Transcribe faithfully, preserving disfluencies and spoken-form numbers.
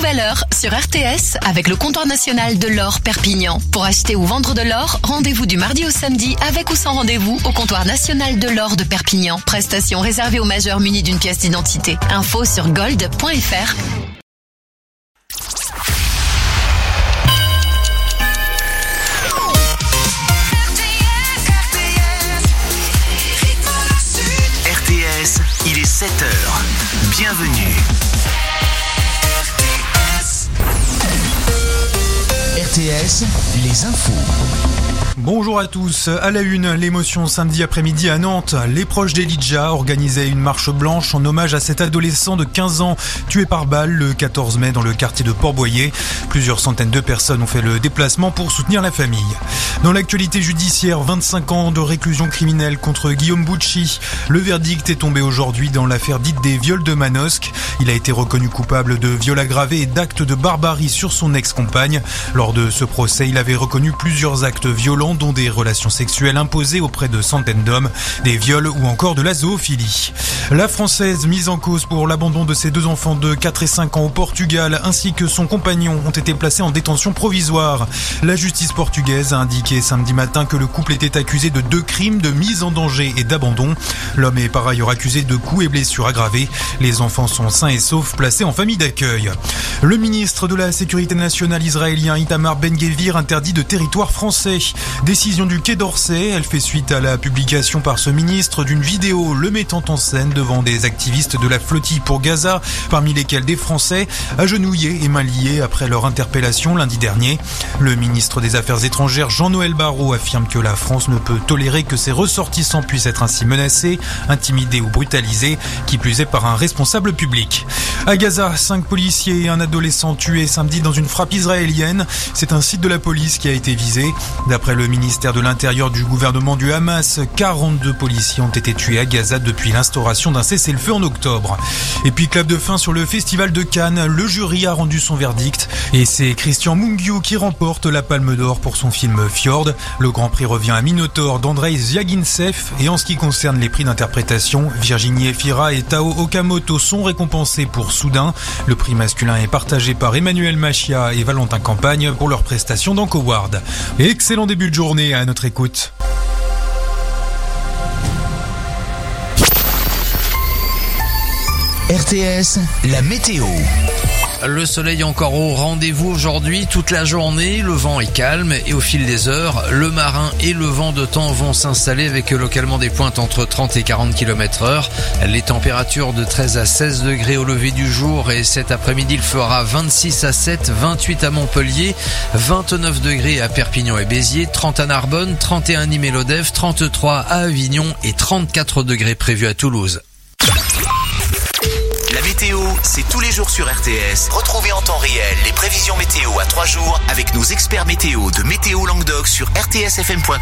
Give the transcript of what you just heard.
nouvelle heure sur R T S avec le comptoir national de l'or Perpignan. Pour acheter ou vendre de l'or, rendez-vous du mardi au samedi avec ou sans rendez-vous au comptoir national de l'or de Perpignan. Prestation réservée aux majeurs munis d'une pièce d'identité. Info sur gold point f r. R T S, il est sept heures. Bienvenue. R T S, les infos. Bonjour à tous. À la une, l'émotion samedi après-midi à Nantes. Les proches d'Elijah organisaient une marche blanche en hommage à cet adolescent de quinze ans tué par balle le quatorze mai dans le quartier de Port-Boyer. Plusieurs centaines de personnes ont fait le déplacement pour soutenir la famille. Dans l'actualité judiciaire, vingt-cinq ans de réclusion criminelle contre Guillaume Bucci. Le verdict est tombé aujourd'hui dans l'affaire dite des viols de Manosque. Il a été reconnu coupable de viol aggravé et d'actes de barbarie sur son ex-compagne. Lors de ce procès, il avait reconnu plusieurs actes violents dont des relations sexuelles imposées auprès de centaines d'hommes, des viols ou encore de la zoophilie. La Française mise en cause pour l'abandon de ses deux enfants de quatre et cinq ans au Portugal ainsi que son compagnon ont été placés en détention provisoire. La justice portugaise a indiqué samedi matin que le couple était accusé de deux crimes de mise en danger et d'abandon. L'homme est par ailleurs accusé de coups et blessures aggravées. Les enfants sont sains et saufs placés en famille d'accueil. Le ministre de la Sécurité nationale israélien Itamar Ben-Gvir interdit de territoire français. Décision du Quai d'Orsay, elle fait suite à la publication par ce ministre d'une vidéo le mettant en scène devant des activistes de la flottille pour Gaza, parmi lesquels des Français, agenouillés et mains liées après leur interpellation lundi dernier. Le ministre des Affaires étrangères Jean-Noël Barrot affirme que la France ne peut tolérer que ses ressortissants puissent être ainsi menacés, intimidés ou brutalisés, qui plus est par un responsable public. À Gaza, cinq policiers et un adolescent tués samedi dans une frappe israélienne. C'est un site de la police qui a été visé. D'après le ministère de l'Intérieur du gouvernement du Hamas, quarante-deux policiers ont été tués à Gaza depuis l'instauration d'un cessez-le-feu en octobre. Et puis clap de fin sur le festival de Cannes, le jury a rendu son verdict et c'est Christian Mungiu qui remporte la Palme d'Or pour son film Fjord. Le grand prix revient à Minotaur d'Andrei Zviagintsev et en ce qui concerne les prix d'interprétation, Virginie Efira et Tao Okamoto sont récompensés pour Soudain. Le prix masculin est partagé par Emmanuel Machia et Valentin Campagne pour leur prestation dans Coward. Excellent début de journée à notre écoute. R T S, la météo. Le soleil encore au rendez-vous aujourd'hui toute la journée, le vent est calme et au fil des heures, le marin et le vent de temps vont s'installer avec localement des pointes entre trente et quarante kilomètres heure. Les températures de treize à seize degrés au lever du jour et cet après-midi il fera vingt-six à sept, vingt-huit à Montpellier, vingt-neuf degrés à Perpignan et Béziers, trente à Narbonne, trente et un à Nîmes et Lodève, trente-trois à Avignon et trente-quatre degrés prévus à Toulouse. La météo, c'est tous les jours sur R T S. Retrouvez en temps réel les prévisions météo à trois jours avec nos experts météo de Météo Languedoc sur r t s f m point com.